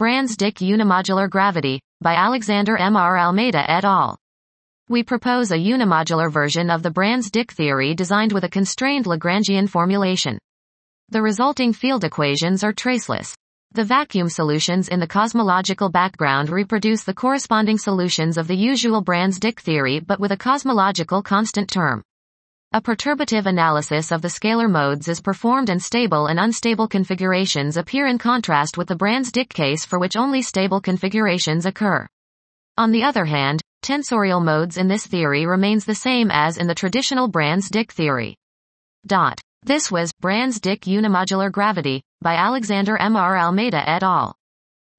Brans-Dicke unimodular gravity, by Alexander M. R. Almeida et al. We propose a unimodular version of the Brans-Dicke theory designed with a constrained Lagrangian formulation. The resulting field equations are traceless. The vacuum solutions in the cosmological background reproduce the corresponding solutions of the usual Brans-Dicke theory but with a cosmological constant term. A perturbative analysis of the scalar modes is performed and stable and unstable configurations appear in contrast with the Brans-Dicke case for which only stable configurations occur. On the other hand, tensorial modes in this theory remains the same as in the traditional Brans-Dicke theory. This was Brans-Dicke unimodular gravity, by Alexander M. R. Almeida et al.